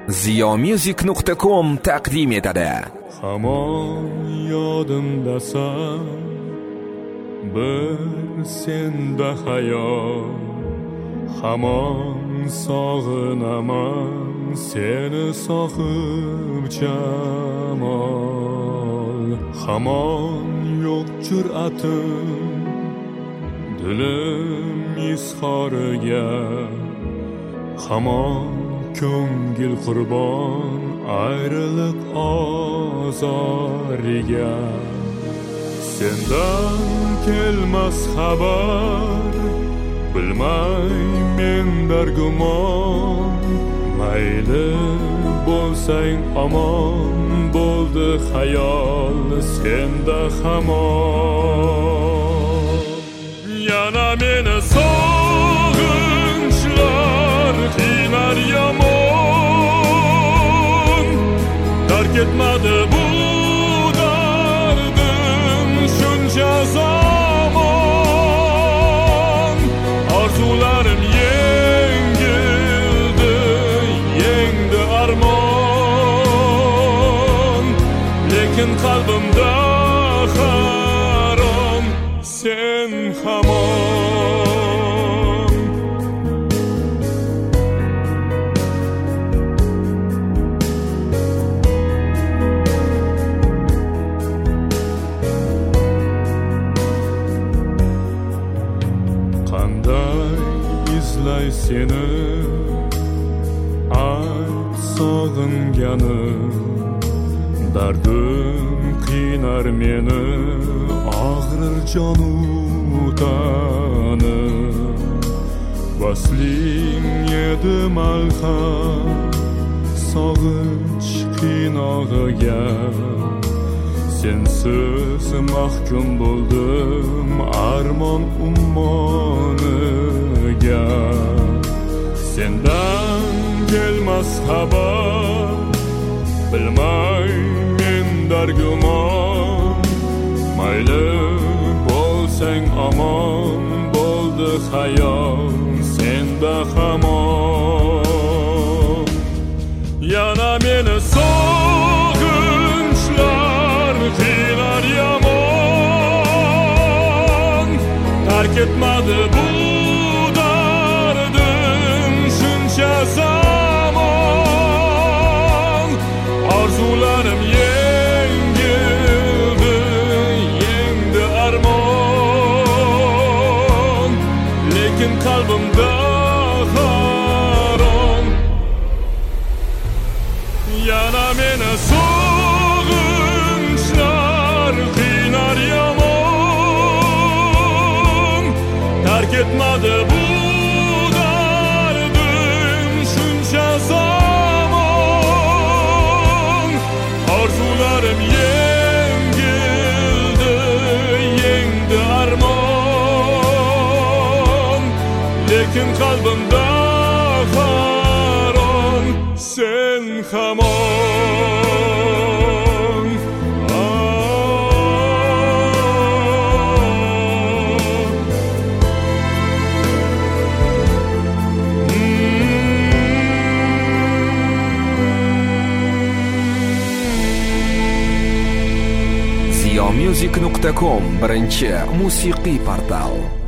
ziyomusic.com taqdim etadi. Hamon yodimdasan, bir senda hayol, hamon sog'inaman seni sohib jamol. Hamon yo'q jur'atim dilim izhoriga, hamon ko'ngil qurbon ayriliq ozoriga. Sendan kelmas xabar, bilmay men dargumon. Mayli bo'lsang omon, bo'ldi xayol senda hamon. Yana meni sog'inchlar qiynar yomon, tark etmadi bu dardim shuncha zamon. Orzularim yengildi, yengdi armon, lekin qalbimda harom sen hamon. Qanday izlay seni ayt sog'inganim, dardim qiynar meni, og'rir jonu tanim. Vasling edi malham sog'inch qiynog'iga, sensiz mahkum bo'ldim armon ummoniga. Sendan kelmas xabar, bilmay men dargumon. Mayli bo'lsang omon, bo'ldi xayol senda hamon. Yana meni sog'inchlar qiynar yomon, tark etmadi bu dardim shuncha zamon. Orzularim yengildi, yengdi armon, lekin qalbimda harom. Yana meni sog'inchlar qiynar yomon, tark etmadi bu dardim shuncha zamon. Orzularim yengildi, yengdi armon, lekin qalbimda harom sen hamon. ziyomusic.com birinchi musiqiy portal.